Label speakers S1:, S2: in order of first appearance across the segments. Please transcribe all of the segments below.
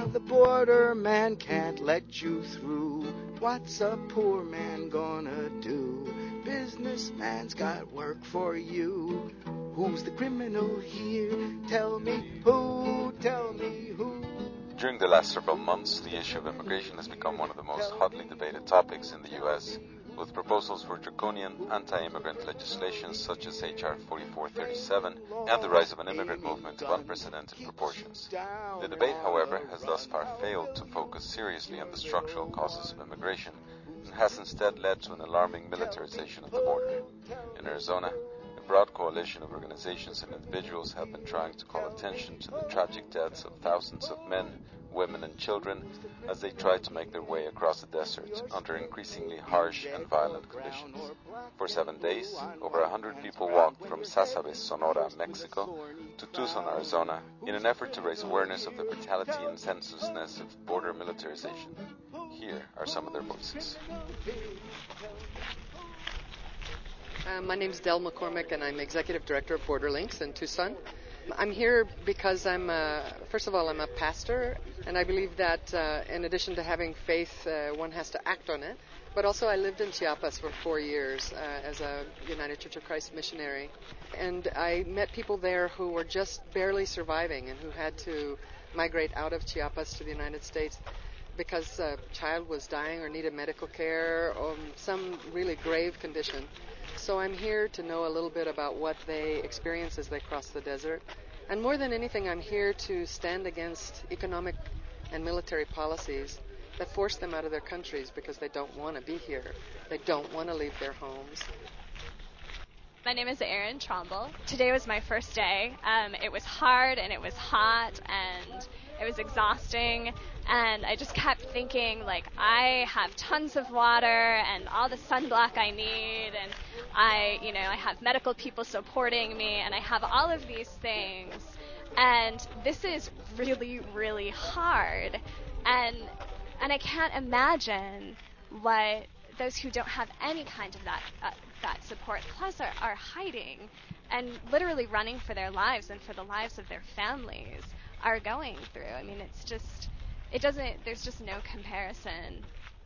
S1: The border man can't let you through. What's a poor man gonna do? Businessman's got work for you. Who's the criminal here? Tell me who, tell me who.
S2: During the last several months, the issue of immigration has become one of the most hotly debated topics in the U.S., with proposals for draconian anti-immigrant legislation such as H.R. 4437 and the rise of an immigrant movement of unprecedented proportions. The debate, however, has thus far failed to focus seriously on the structural causes of immigration and has instead led to an alarming militarization of the border. In Arizona, a broad coalition of organizations and individuals have been trying to call attention to the tragic deaths of thousands of men, women and children as they try to make their way across the desert under increasingly harsh and violent conditions. For 7 days, over 100 people walked from Sasabe, Sonora, Mexico, to Tucson, Arizona, in an effort to raise awareness of the brutality and senselessness of border militarization. Here are some of their voices.
S3: My name is Del McCormick, and I'm Executive Director of Borderlinks in Tucson. I'm here because first of all, I'm a pastor, and I believe that in addition to having faith, one has to act on it. But also I lived in Chiapas for 4 years as a United Church of Christ missionary, and I met people there who were just barely surviving and who had to migrate out of Chiapas to the United States because a child was dying or needed medical care or some really grave condition. So I'm here to know a little bit about what they experience as they cross the desert. And more than anything, I'm here to stand against economic and military policies that force them out of their countries because they don't want to be here. They don't want to leave their homes.
S4: My name is Erin Tromble. Today was my first day. It was hard and it was hot and it was exhausting, and I just kept thinking, like, I have tons of water and all the sunblock I need, and I have medical people supporting me, and I have all of these things, and this is really, really hard, and I can't imagine what those who don't have any kind of that support plus are hiding and literally running for their lives and for the lives of their families are going through. I mean, there's just no comparison.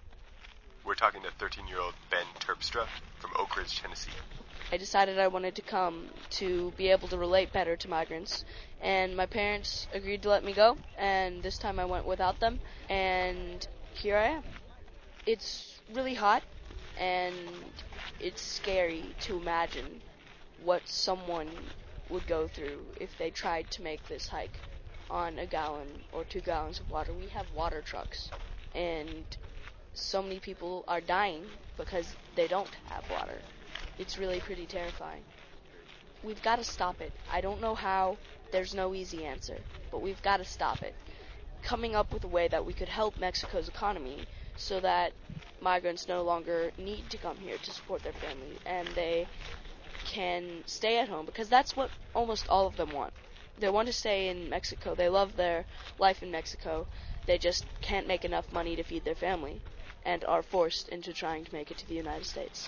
S5: We're talking to 13-year-old Ben Terpstra from Oak Ridge, Tennessee.
S6: I decided I wanted to come to be able to relate better to migrants, and my parents agreed to let me go, and this time I went without them, and here I am. It's really hot, and it's scary to imagine what someone would go through if they tried to make this hike on a gallon or 2 gallons of water. We have water trucks, and so many people are dying because they don't have water. It's really pretty terrifying. We've got to stop it. I don't know how. There's no easy answer, but we've got to stop it. Coming up with a way that we could help Mexico's economy so that migrants no longer need to come here to support their family and they can stay at home, because that's what almost all of them want. They want to stay in Mexico. They love their life in Mexico. They just can't make enough money to feed their family and are forced into trying to make it to the United States.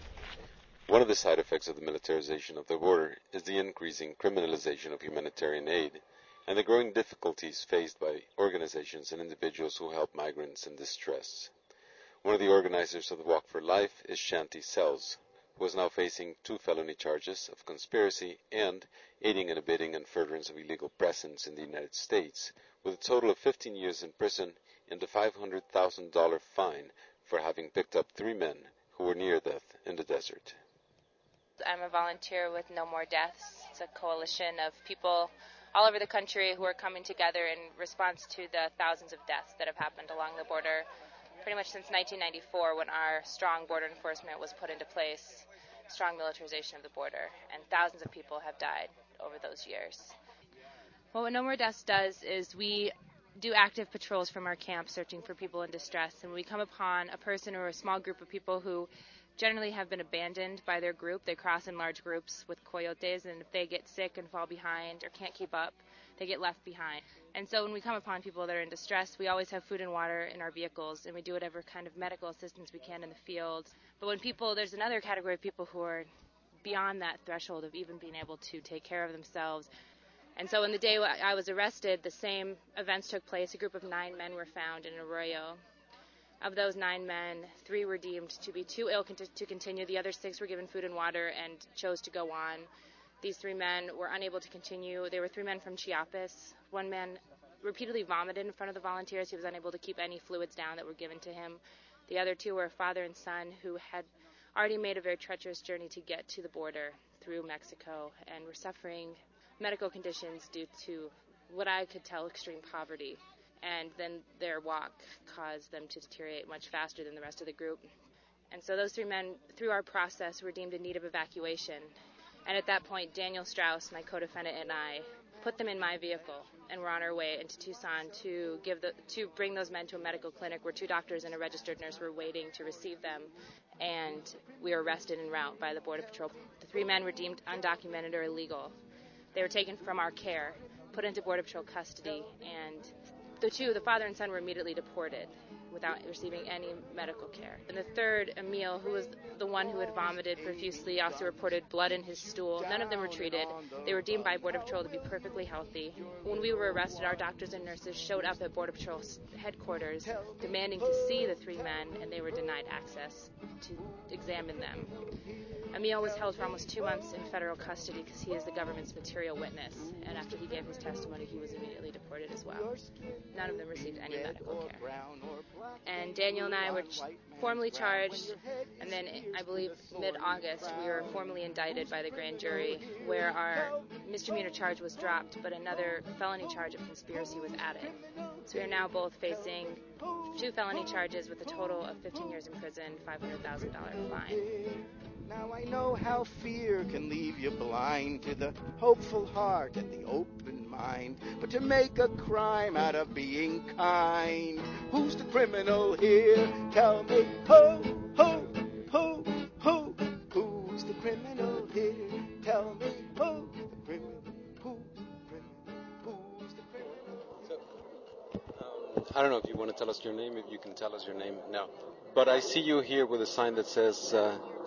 S2: One of the side effects of the militarization of the border is the increasing criminalization of humanitarian aid and the growing difficulties faced by organizations and individuals who help migrants in distress. One of the organizers of the Walk for Life is Shanti Sells, who is now facing 2 felony charges of conspiracy and aiding and abetting and furtherance of illegal presence in the United States, with a total of 15 years in prison and a $500,000 fine for having picked up 3 men who were near death in the desert.
S7: I'm a volunteer with No More Deaths. It's a coalition of people all over the country who are coming together in response to the thousands of deaths that have happened along the border pretty much since 1994, when our strong border enforcement was put into place, strong militarization of the border, and thousands of people have died over those years. Well, what No More Deaths does is we do active patrols from our camp searching for people in distress, and when we come upon a person or a small group of people who generally have been abandoned by their group, they cross in large groups with coyotes, and if they get sick and fall behind or can't keep up, they get left behind. And so when we come upon people that are in distress, we always have food and water in our vehicles, and we do whatever kind of medical assistance we can in the field. But when there's another category of people who are beyond that threshold of even being able to take care of themselves, And so on the day I was arrested, the same events took place. A group of 9 men were found in Arroyo. Of those 9 men, 3 were deemed to be too ill to continue. The other 6 were given food and water and chose to go on. These 3 men were unable to continue. They were 3 men from Chiapas. 1 man repeatedly vomited in front of the volunteers. He was unable to keep any fluids down that were given to him. The other 2 were a father and son who had already made a very treacherous journey to get to the border through Mexico and were suffering medical conditions due to what I could tell extreme poverty. And then their walk caused them to deteriorate much faster than the rest of the group. And so those 3 men, through our process, were deemed in need of evacuation. And at that point, Daniel Strauss, my co-defendant, and I put them in my vehicle and were on our way into Tucson to bring those men to a medical clinic where 2 doctors and a registered nurse were waiting to receive them. And we were arrested en route by the Border Patrol. The 3 men were deemed undocumented or illegal. They were taken from our care, put into Border Patrol custody, and the father and son, were immediately deported without receiving any medical care. And the third, Emil, who was the one who had vomited profusely, also reported blood in his stool. None of them were treated. They were deemed by Border Patrol to be perfectly healthy. When we were arrested, our doctors and nurses showed up at Border Patrol's headquarters demanding to see the 3 men, and they were denied access to examine them. Emil was held for almost 2 months in federal custody because he is the government's material witness, and after he gave his testimony, he was immediately deported as well. None of them received any medical care. And Daniel and I were formally charged, and then I believe mid-August we were formally indicted by the grand jury, where our misdemeanor charge was dropped, but another felony charge of conspiracy was added. So we are now both facing 2 felony charges with a total of 15 years in prison, $500,000 fine.
S1: Now I know how fear can leave you blind to the hopeful heart and the open mind. But to make a crime out of being kind, who's the criminal here? Tell me, ho, ho, ho, ho. Who's the criminal here? Tell me, ho, the criminal, who's the criminal?
S2: I don't know if you want to tell us your name, if you can tell us your name now. But I see you here with a sign that says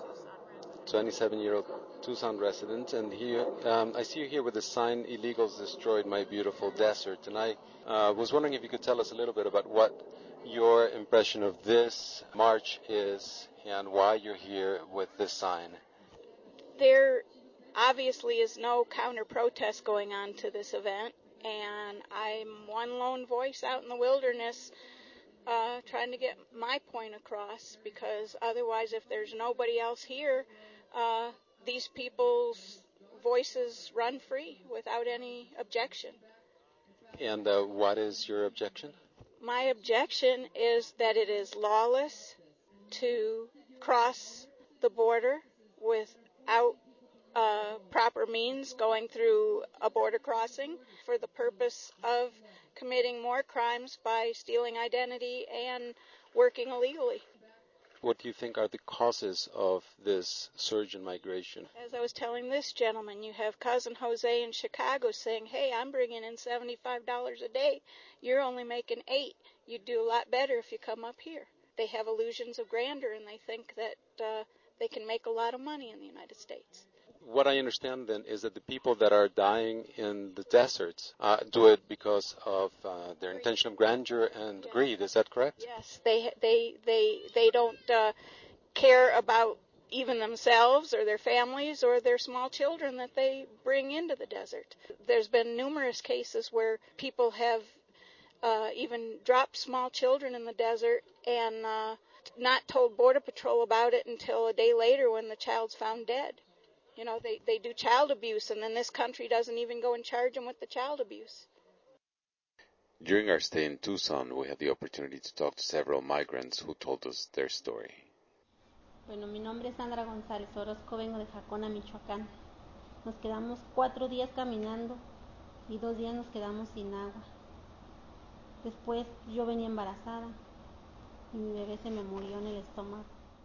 S2: 27-year-old Tucson resident, and here I see you here with the sign, "Illegals destroyed my beautiful desert." And I was wondering if you could tell us a little bit about what your impression of this march is and why you're here with this sign.
S8: There obviously is no counter-protest going on to this event, and I'm one lone voice out in the wilderness trying to get my point across, because otherwise, if there's nobody else here, these people's voices run free without any objection.
S2: And what is your objection?
S8: My objection is that it is lawless to cross the border without proper means, going through a border crossing for the purpose of committing more crimes by stealing identity and working illegally.
S2: What do you think are the causes of this surge in migration?
S8: As I was telling this gentleman, you have Cousin Jose in Chicago saying, "Hey, I'm bringing in $75 a day. You're only making $8. You'd do a lot better if you come up here." They have illusions of grandeur, and they think that they can make a lot of money in the United States.
S2: What I understand then is that the people that are dying in the deserts do it because of their intention of grandeur and greed. Is that correct?
S8: Yes, they don't care about even themselves or their families or their small children that they bring into the desert. There's been numerous cases where people have even dropped small children in the desert and not told Border Patrol about it until a day later when the child's found dead. You know, they do child abuse, and then this country doesn't even go and charge them with the child abuse.
S2: During our stay in Tucson, we had the opportunity to talk to several migrants who told us their story.
S9: Bueno, mi nombre es Sandra González Orozco, vengo de Jacona, Michoacán. Nos quedamos 4 días caminando y 2 días nos quedamos sin agua. Después yo venía embarazada y mi bebé se me murió en el estómago.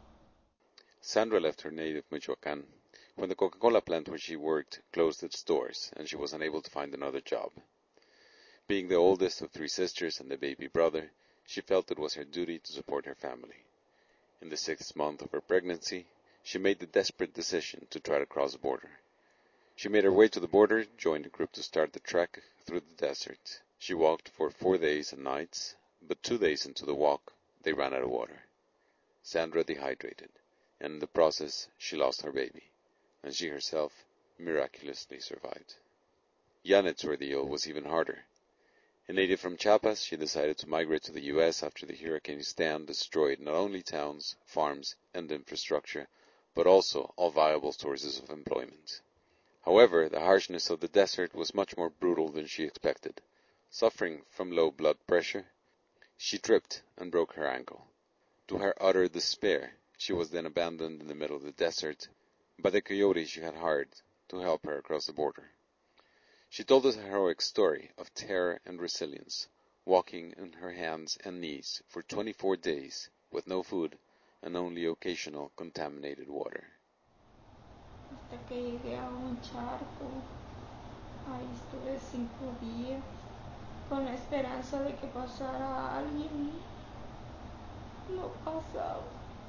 S2: Sandra left her native Michoacán when the Coca-Cola plant where she worked closed its doors and she was unable to find another job. Being the oldest of 3 sisters and the baby brother, she felt it was her duty to support her family. In the 6th month of her pregnancy, she made the desperate decision to try to cross the border. She made her way to the border, joined a group to start the trek through the desert. She walked for 4 days and nights, but 2 days into the walk, they ran out of water. Sandra dehydrated, and in the process, she lost her baby, and she herself miraculously survived. Janet's ordeal was even harder. A native from Chiapas, she decided to migrate to the U.S. after the Hurricane Stan destroyed not only towns, farms, and infrastructure, but also all viable sources of employment. However, the harshness of the desert was much more brutal than she expected. Suffering from low blood pressure, she tripped and broke her ankle. To her utter despair, she was then abandoned in the middle of the desert by the coyotes she had hired to help her across the border. She told us a heroic story of terror and resilience, walking on her hands and knees for 24 days with no food and only occasional contaminated water.
S10: Hasta que llegué a un charco, ahí estuve 5 días, con la esperanza de que pasara alguien. No pasaba.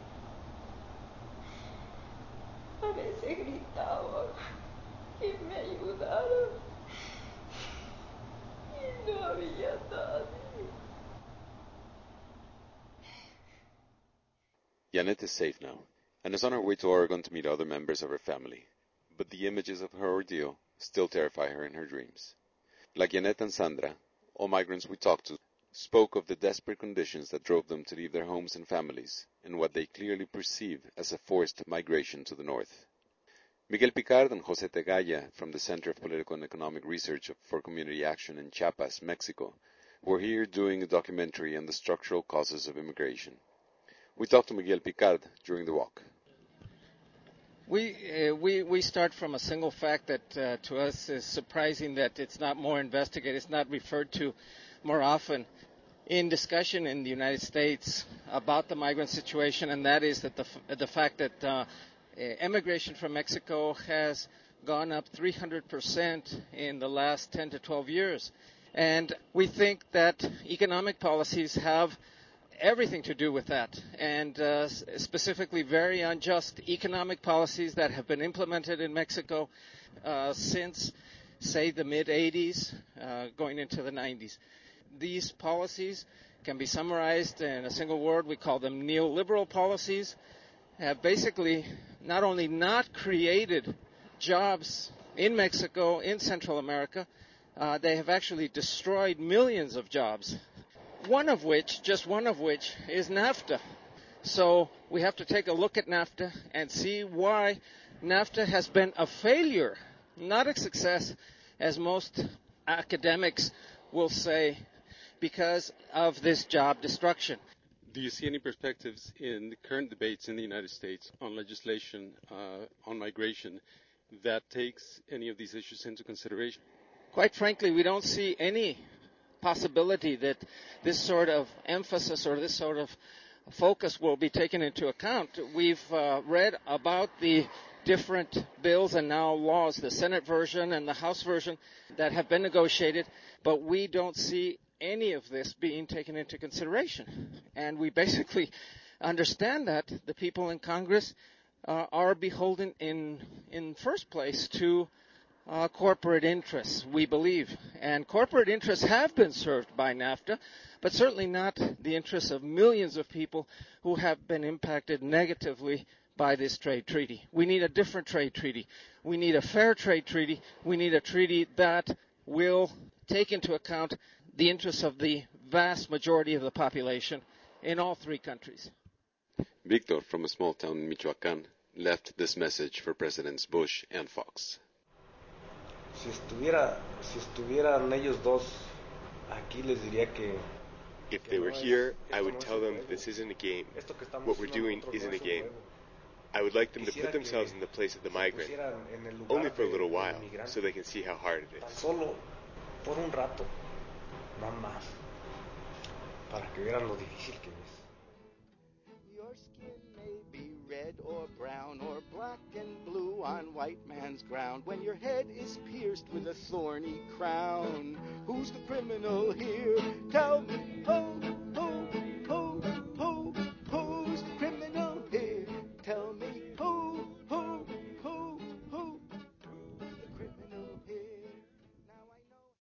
S10: A veces gritaba que me ayudara y no había nadie.
S2: Janet is safe now, and is on her way to Oregon to meet other members of her family, but the images of her ordeal still terrify her in her dreams. Like Janet and Sandra, all migrants we talked to spoke of the desperate conditions that drove them to leave their homes and families in what they clearly perceive as a forced migration to the north. Miguel Picard and José Tegaya from the Center of Political and Economic Research for Community Action in Chiapas, Mexico, were here doing a documentary on the structural causes of immigration. We talked to Miguel Picard during the walk.
S11: We start from a single fact that to us is surprising that it's not more investigated, it's not referred to more often in discussion in the United States about the migrant situation, and that is that the fact that immigration from Mexico has gone up 300% in the last 10 to 12 years. And we think that economic policies have everything to do with that, and specifically very unjust economic policies that have been implemented in Mexico since, say, the mid-'80s, going into the '90s. These policies can be summarized in a single word. We call them neoliberal policies. Have basically not only not created jobs in Mexico, in Central America, they have actually destroyed millions of jobs. Just one of which is NAFTA. So we have to take a look at NAFTA and see why NAFTA has been a failure, not a success, as most academics will say, because of this job destruction.
S12: Do you see any perspectives in the current debates in the United States on legislation on migration that takes any of these issues into consideration?
S11: Quite frankly, we don't see any possibility that this sort of emphasis or this sort of focus will be taken into account. We've read about the different bills and now laws, the Senate version and the House version, that have been negotiated, but we don't see any of this being taken into consideration. And we basically understand that the people in Congress are beholden in first place to corporate interests, we believe. And corporate interests have been served by NAFTA, but certainly not the interests of millions of people who have been impacted negatively by this trade treaty. We need a different trade treaty. We need a fair trade treaty. We need a treaty that will take into account the interests of the vast majority of the population in all three countries.
S2: Victor, from a small town in Michoacán, left this message for Presidents Bush and Fox.
S13: Si estuvieran ellos dos aquí, les diría que
S5: if they were here, I would tell them this isn't a game. What we're doing isn't a game. I would like them to put themselves in the place of the migrant, only for a little while, so they can see how hard it is.
S13: Solo por un rato, nada más, para que vieran lo difícil que es.
S1: Your skin may be red or brown or black and blue on white man's ground. When your head is pierced with a thorny crown, who's the criminal here? Tell me, oh,